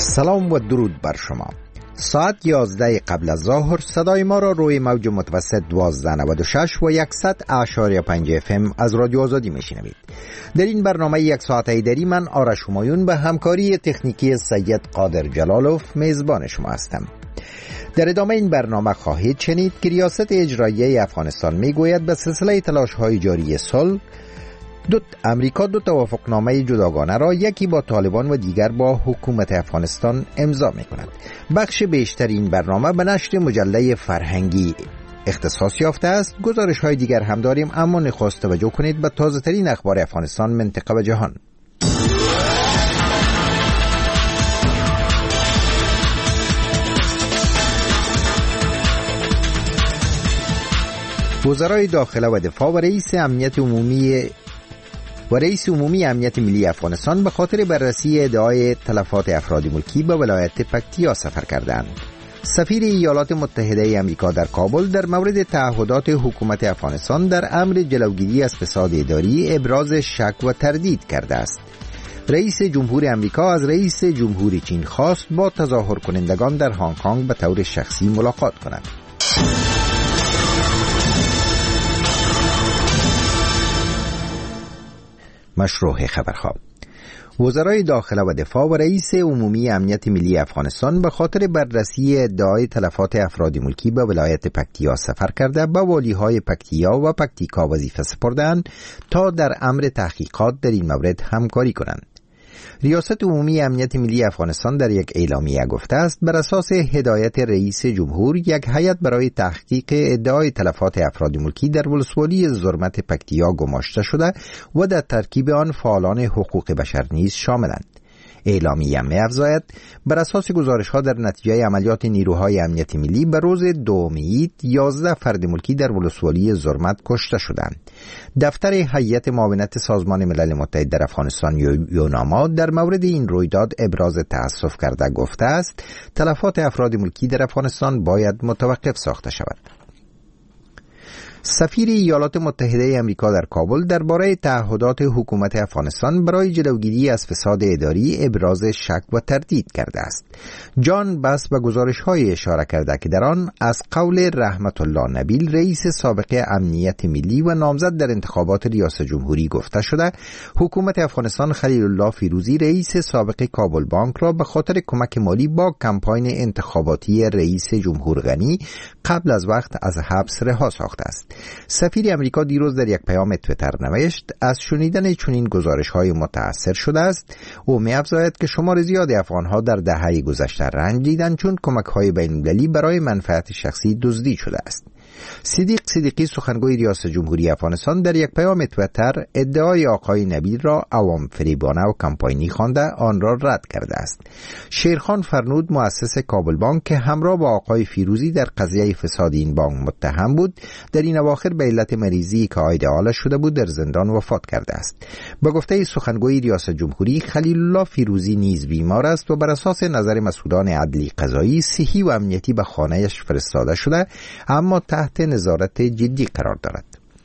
سلام و درود بر شما. ساعت 11 قبل از ظهر صدای ما را روی موج متوسط 1296 و 100.5 FM از رادیو آزادی میشنوید. در این برنامه یک ساعت ایدری من آرش همایون به همکاری تکنیکی سید قادر جلالوف میزبان شما هستم. در ادامه این برنامه خواهید شنید که ریاست اجراییه افغانستان میگوید به سلسله تلاش‌های جاری صلح امریکا دو توافقنامه جداگانه را، یکی با طالبان و دیگر با حکومت افغانستان امضا می‌کند. بخش بیشتر این برنامه به نشر مجله فرهنگی اختصاص یافته است. گزارش‌های دیگر هم داریم، اما نخست توجه کنید به تازه‌ترین اخبار افغانستان، منطقه و جهان. وزرای داخله و دفاع و رئیس عمومی امنیت ملی افغانستان به خاطر بررسی ادعای تلفات افراد ملکی به ولایت پکتیا سفر کردند. سفیر ایالات متحده آمریکا در کابل در مورد تعهدات حکومت افغانستان در امر جلوگیری از فساد اداری ابراز شک و تردید کرده است. رئیس جمهور آمریکا از رئیس جمهور چین خواست با تظاهر کنندگان در هنگ کنگ به طور شخصی ملاقات کند. مشروع خبرها. وزرای داخله و دفاع و رئیس عمومی امنیت ملی افغانستان به خاطر بررسی ادعای تلفات افراد ملکی به ولایت پکتیا سفر کرده به والیهای پکتیا و پکتیکا وظیفه سپردند تا در امر تحقیقات در این مورد همکاری کنند. ریاست عمومی امنیت ملی افغانستان در یک اعلامیه گفته است بر اساس هدایت رئیس جمهور یک هیئت برای تحقیق ادعای تلفات افراد ملکی در ولسوالی زرمت پکتیا گماشته شده و در ترکیب آن فعالان حقوق بشر نیز شاملند. اعلامیه می‌افزاید بر اساس گزارش‌ها در نتیجه عملیات نیروهای امنیت ملی به روز 2 می 11 فرد ملکی در ولسوالی زرمت کشته شدند. دفتر هیئت معاونت سازمان ملل متحد در افغانستان یوناما در مورد این رویداد ابراز تأسف کرده گفته است تلفات افراد ملکی در افغانستان باید متوقف ساخته شود. سفیر ایالات متحده آمریکا در کابل درباره تعهدات حکومت افغانستان برای جلوگیری از فساد اداری ابراز شک و تردید کرده است. جان بس به گزارش‌های اشاره کرده که در آن از قول رحمت الله نبیل رئیس سابق امنیت ملی و نامزد در انتخابات ریاست جمهوری گفته شده حکومت افغانستان خلیل الله فیروزی رئیس سابق کابل بانک را به خاطر کمک مالی با کمپاین انتخاباتی رئیس جمهور غنی قبل از وقت از حبس رها ساخته است. سفیر امریکا دیروز در یک پیام توییتر نوشت از شنیدن چنین گزارش‌های متأثر شده است. او می‌افزاید که شمار زیادی افغان‌ها در دهه گذشته رنج دیدند چون کمک‌های بین‌المللی برای منفعت شخصی دزدی شده است. صدیق صدیقی سخنگوی ریاست جمهوری افغانستان در یک پیام توییتر ادعای آقای نبیل را عوام فریبانه و کمپاینی خوانده آن را رد کرده است. شیرخان فرنود مؤسس کابل بانک که همراه با آقای فیروزی در قضیه فساد این بانک متهم بود در این اواخر به علت مریضی که عاید حالش شده بود در زندان وفات کرده است. به گفته سخنگوی ریاست جمهوری خلیل الله فیروزی نیز بیمار است و بر اساس نظر مسئولان عدلی قضایی صحی و امنیتی به خانه‌اش فرستاده شده اما تحت نظارت جدی قرار دارد.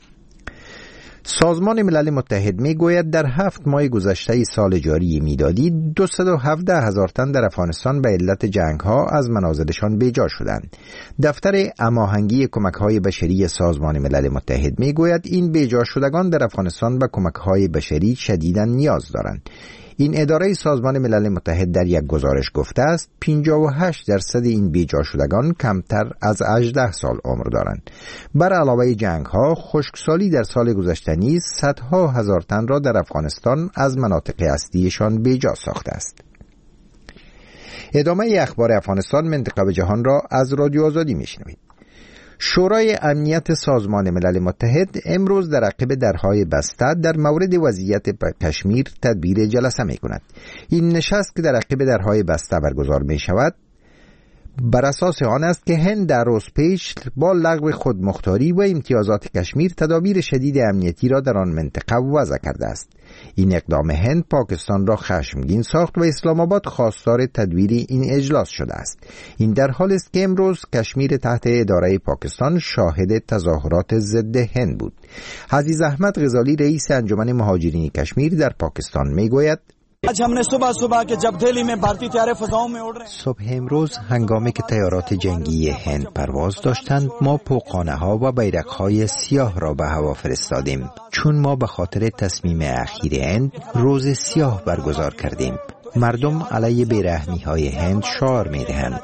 سازمان ملل متحد میگوید در 7 ماه گذشته سال جاری میلادی 217,000 تن در افغانستان به علت جنگ‌ها از منازلشان بیجا شدند. دفتر هماهنگی کمک‌های بشری سازمان ملل متحد میگوید این بیجا شدگان در افغانستان به کمک‌های بشری شدیداً نیاز دارند. این اداره سازمان ملل متحد در یک گزارش گفته است 58% این بیجا شدگان کمتر از 18 سال عمر دارند. بر علاوه جنگ‌ها، خشکسالی در سال گذشته نیز صدها هزار تن را در افغانستان از مناطق اصلیشان بیجا ساخته است. ادامه اخبار افغانستان، منطقه و جهان را از رادیو آزادی میشنوید. شورای امنیت سازمان ملل متحد امروز در عقب درهای بسته در مورد وضعیت کشمیر تدبیر جلسه می کند. این نشست که در عقب درهای بسته برگزار می شود بر اساس آن است که هند در روز پیش با لغو خودمختاری و امتیازات کشمیر تدابیر شدید امنیتی را در آن منطقه وضع کرده است. این اقدام هند پاکستان را خشمگین ساخت و اسلام آباد خواستار تدویر این اجلاس شده است. این در حالی است که امروز کشمیر تحت اداره پاکستان شاهد تظاهرات ضد هند بود. عزیز احمد غزالی رئیس انجمن مهاجرین کشمیر در پاکستان میگوید صبح امروز هنگامی که طیارات جنگی هند پرواز داشتند، ما پوقانه ها و بیرق های سیاه را به هوا فرستادیم، چون ما به خاطر تصمیم اخیر هند روز سیاه برگزار کردیم. مردم علیه بیرحمی های هند شعار می دهند.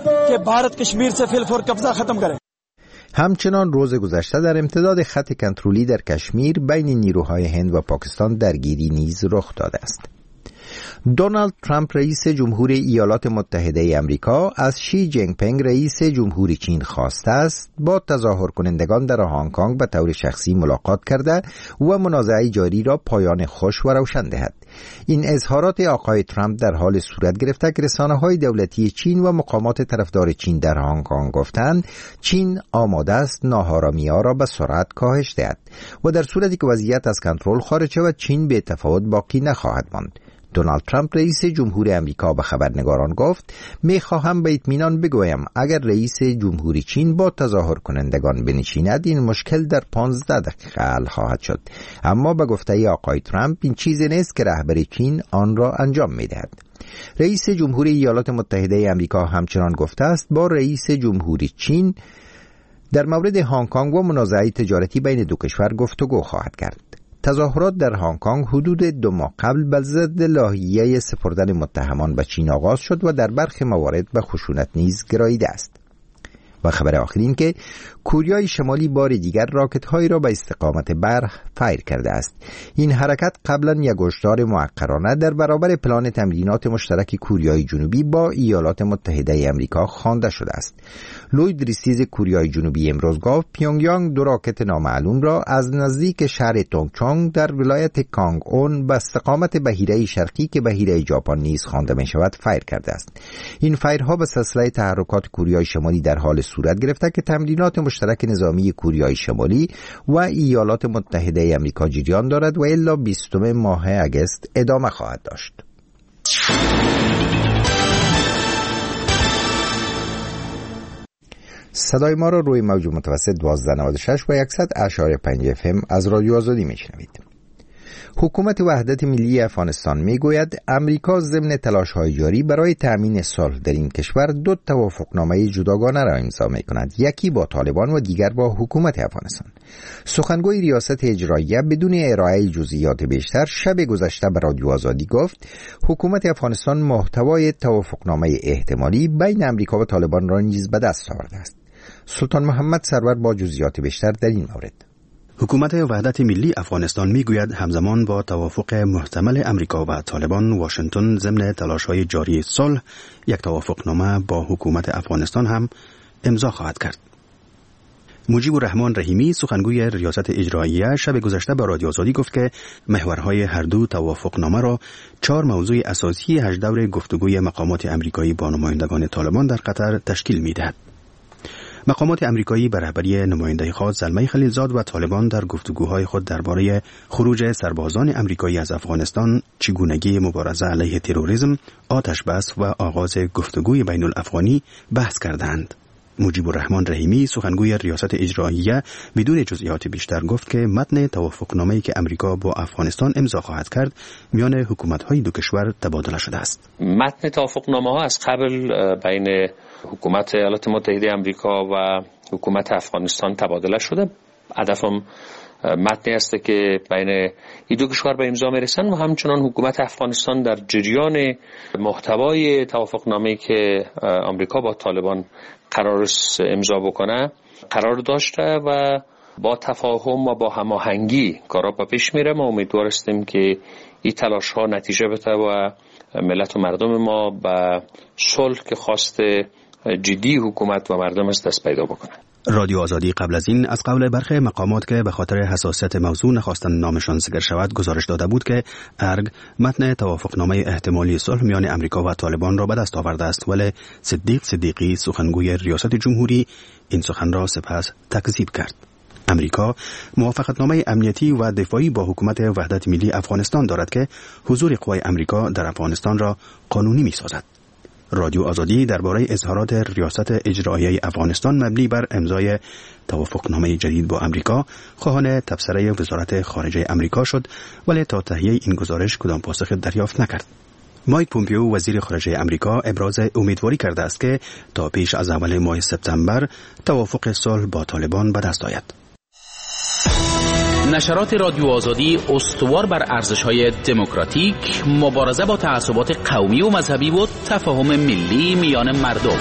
همچنان روز گذشته در امتداد خط کنترلی در کشمیر بین نیروهای هند و پاکستان درگیری نیز رخ داده است. دونالد ترامپ رئیس جمهور ایالات متحده آمریکا از شی جینگ پینگ رئیس جمهور چین خواسته است با تظاهر کنندگان در هنگ کنگ به طور شخصی ملاقات کرده و منازعه جاری را پایان خوش و روشن دهد. این اظهارات آقای ترامپ در حال صورت گرفته که رسانه‌های دولتی چین و مقامات طرفدار چین در هنگ کنگ گفتند چین آماده است ناآرامی‌ها را به سرعت کاهش دهد و در صورتی که وضعیت از کنترل خارج شود چین به تفاوت باقی نخواهد ماند. دونالد ترامپ رئیس جمهور آمریکا به خبرنگاران گفت می‌خواهم به اطمینان بگویم اگر رئیس جمهور چین با تظاهر کنندگان بنشیند این مشکل در 15 دقیقه حل خواهد شد، اما به گفته آقای ترامپ این چیزی نیست که رهبر چین آن را انجام می‌دهد. رئیس جمهور ایالات متحده آمریکا همچنان گفته است با رئیس جمهور چین در مورد هنگ کنگ و منازعه تجارتی بین دو کشور گفتگو خواهد کرد. تظاهرات در هنگ کنگ حدود 2 ماه قبل بر ضد لایحه سپردن متهمان به چین آغاز شد و در برخی موارد به خشونت نیز گراییده است. و خبر آخر این که کوریای شمالی بار دیگر راکت‌هایی را به استقامت برق فایر کرده است. این حرکت قبلا یک هشدار موقرانه در برابر پلان تمرینات مشترک کوریای جنوبی با ایالات متحده آمریکا خوانده شده است. لوید ریستیز کوریای جنوبی امروز گفت پیونگ یانگ 2 راکت نامعلوم را از نزدیک شهر تونگچونگ در ولایت کانگ اون به استقامت بحیره شرقی که بحیره ژاپن نیز خوانده می شود فایر کرده است. این فایرها به سلسله تحرکات کوریای شمالی در حال صورت گرفته که تمرینات مشترک نظامی کوریای شمالی و ایالات متحده آمریکا جریان دارد و الا 20 ماه اگست ادامه خواهد داشت. صدای ما را روی موج متوسط 1296 و 100.5 FM از رادیو آزادی میشنوید. حکومت وحدت ملی افغانستان میگوید امریکا ضمن تلاش‌های جاری برای تأمین صلح در این کشور 2 توافقنامه جداگانه را امضا می‌کند، یکی با طالبان و دیگر با حکومت افغانستان. سخنگوی ریاست اجراییه بدون ارائه جزئیات بیشتر شب گذشته به رادیو آزادی گفت حکومت افغانستان محتوای توافقنامه احتمالی بین امریکا و طالبان را نیز به دست آورده است. سلطان محمد سرور با جزئیات بیشتر در این مورد. حکومت وحدت ملی افغانستان میگوید همزمان با توافق محتمل امریکا و طالبان، واشنگتن ضمن تلاش‌های جاری صلح یک توافقنامه با حکومت افغانستان هم امضا خواهد کرد. مجیب الرحمن رحیمی سخنگوی ریاست اجراییه شب گذشته به رادیو آزادی گفت که محورهای هر دو توافقنامه را 4 موضوع اساسی 8 دور گفتگوی مقامات امریکایی با نمایندگان طالبان در قطر تشکیل می‌دهد. مقامات امریکایی به رهبری نماینده خاص زلمه خلیلزاد و طالبان در گفتگوهای خود درباره خروج سربازان امریکایی از افغانستان، چگونگی مبارزه علیه تروریسم، آتش بس و آغاز گفتگوی بین الافغانی بحث کردند. مجیب الرحمن رحیمی سخنگوی ریاست اجراییه بدون جزئیات بیشتر گفت که متن توافقنامه‌ای که امریکا با افغانستان امضا خواهد کرد میان حکومت‌های دو کشور تبادله شده است. متن توافقنامه‌ها از قبل بین حکومت ایالات متحده آمریکا و حکومت افغانستان تبادله شده. هدفم متنی است که بین این دو کشور به امضا میرسن و همچنان حکومت افغانستان در جریان محتوای توافقنامه‌ای که آمریکا با طالبان قرار امضا بکنه قرار داشته و با تفاهم و با هماهنگی کارا به پیش میره. ما امیدوار هستیم که این تلاش ها نتیجه بده و ملت و مردم ما به صلح که خواست جدی حکومت و مردم است دست پیدا بکنه. رادیو آزادی قبل از این از قول برخی مقامات که به خاطر حساسیت موضوع نخواستن نامشان ذکر شود گزارش داده بود که ارگ متن توافقنامه احتمالی صلح میان امریکا و طالبان را به دست آورده است، ولی صدیق صدیقی سخنگوی ریاست جمهوری این سخن را سپس تکذیب کرد. امریکا موافقتنامه امنیتی و دفاعی با حکومت وحدت ملی افغانستان دارد که حضور قوای امریکا در افغانستان را قانونی می‌سازد. رادیو آزادی درباره اظهارات ریاست اجرایی افغانستان مبنی بر امضای توافقنامه جدید با امریکا خواهان تبصره وزارت خارجه امریکا شد، ولی تا تهیه این گزارش کدام پاسخ دریافت نکرد. مایک پومپیو وزیر خارجه امریکا ابراز امیدواری کرده است که تا پیش از اول ماه سپتامبر توافق صلح با طالبان به دست آید. نشرات رادیو آزادی استوار بر ارزش‌های دموکراتیک، مبارزه با تعصبات قومی و مذهبی و تفاهم ملی میان مردم.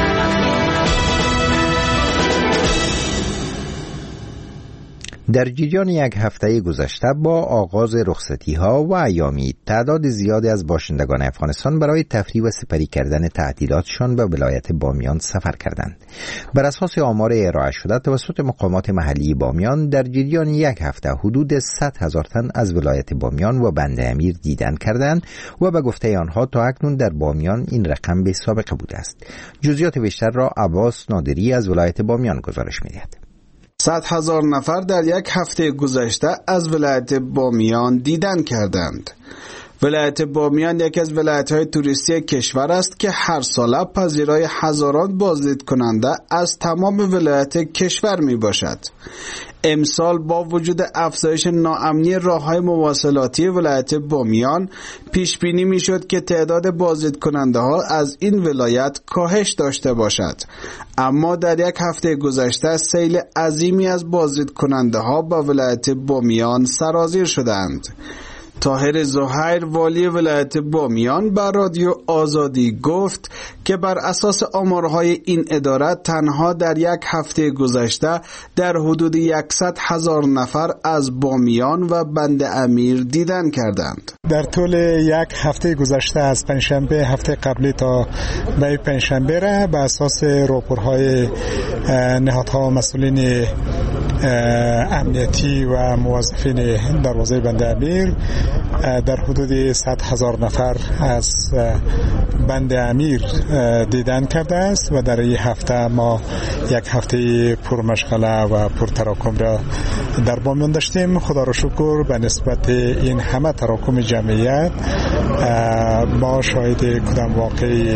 در جریان یک هفته گذشته با آغاز رخصتی‌ها و ایامی، تعداد زیادی از باشندگان افغانستان برای تفریح و سپری کردن تعطیلاتشان به ولایت بامیان سفر کردند. بر اساس آمار ارائه شده توسط مقامات محلی بامیان، در جریان یک هفته حدود 100,000 تن از ولایت بامیان و بند امیر دیدن کردند و به گفته آنها تا اکنون در بامیان این رقم بی سابقه بوده است. جزئیات بیشتر را عباس نادری از ولایت بامیان گزارش می‌دهد. 100,000 نفر در یک هفته گذشته از ولایت بامیان دیدن کردند. ولایت بامیان یکی از ولایت‌های توریستی کشور است که هر ساله پذیرای هزاران بازدید کننده از تمام ولایت کشور می باشد. امسال با وجود افزایش ناامنی راه‌های مواصلاتی ولایت بامیان، پیش بینی می‌شد که تعداد بازدید کننده‌ها از این ولایت کاهش داشته باشد. اما در یک هفته گذشته سیل عظیمی از بازدید کننده‌ها به ولایت بامیان سرازیر شدند. طاهر زهیر والی ولایت بامیان بر رادیو آزادی گفت که بر اساس آمارهای این اداره تنها در یک هفته گذشته در حدود 100,000 نفر از بامیان و بند امیر دیدن کردند. در طول یک هفته گذشته از پنجشنبه هفته قبلی تا به پنجشنبه را به اساس راپورهای نهادها و مسئولین امنیتی و موظفین دروازه بند امیر در حدود 100,000 نفر از بند امیر دیدن کرده است و در این هفته ما یک هفته پرمشغله و پرتراکم را در بامیان داشتیم. خدا را شکر به نسبت این همه تراکم جمعیت ما شاهد کدام واقعی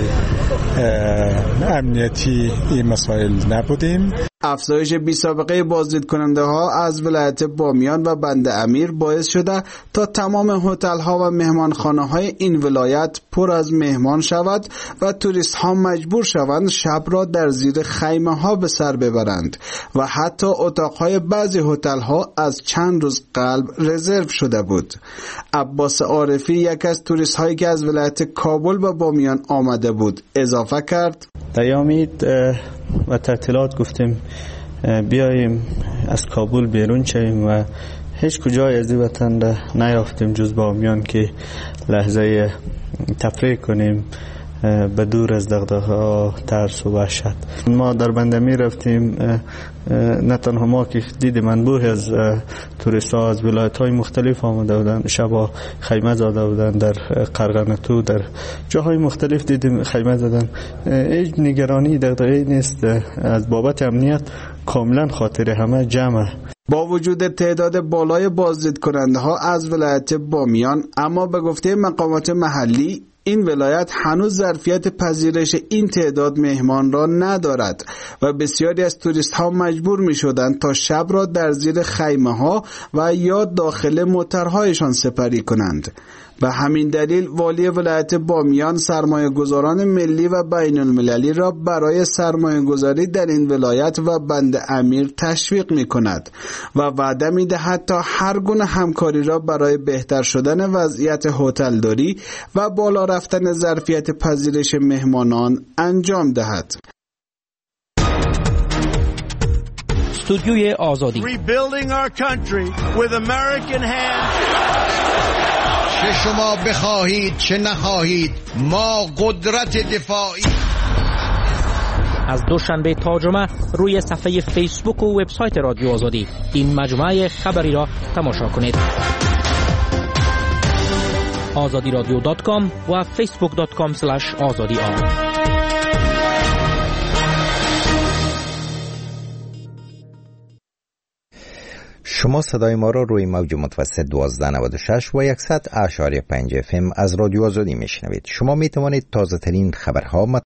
امنیتی این مسائل نبودیم. افزایش بی سابقه بازدید کننده ها از ولایت بامیان و بند امیر باعث شده تا تمام هتل ها و مهمانخانه های این ولایت پر از مهمان شود و توریست ها مجبور شوند شب را در زیر خیمه ها به سر ببرند و حتی اتاق های بعضی هتل ها از چند روز قبل رزرو شده بود. عباس عارفی یک از توریست هایی که از ولایت کابل به بامیان آمده بود اضافه کرد: دیامید و تعطیلات گفتیم بیاییم از کابل بیرون شویم و هیچ کجای از این وطن را نیافتیم جز بامیان که لحظه تفریح کنیم به دور از دغدغه‌ها، ترس و وحشت. ما در بند امیر رفتیم، نه تنها ما که دیدیم انبوه از توریست‌ها از ولایت‌های مختلف آمده بودند، شبا خیمه زده بودند در قرغنتو، در جاهای مختلف دیدیم خیمه زدن. هیچ نگرانی دغدغه‌ای نیست، از بابت امنیت کاملا خاطر همه جمع. با وجود تعداد بالای بازدید کننده ها از ولایت بامیان، اما به گفته مقامات محلی این ولایت هنوز ظرفیت پذیرش این تعداد مهمان را ندارد و بسیاری از توریست ها مجبور می شدند تا شب را در زیر خیمه ها و یا داخل موترهایشان سپری کنند. به همین دلیل والی ولایت بامیان سرمایه گذاران ملی و بین المللی را برای سرمایه گذاری در این ولایت و بند امیر تشویق می کند و وعده می دهد تا هر گونه همکاری را برای بهتر شدن وضعیت هتلداری و بالا رفتن ظرفیت پذیرش مهمانان انجام دهد. استودیوی آزادی. چه شما بخواهید چه نخواهید، ما قدرت دفاعی. از دوشنبه تا جمعه روی صفحه فیسبوک و وبسایت رادیو آزادی این مجموعه خبری را تماشا کنید. azadiradio.com و facebook.com/azadi. شما صدای ما را روی موج متوسط 1296 و 100.5 FM از رادیو آزادی میشنوید. شما می توانید تازه ترین خبرها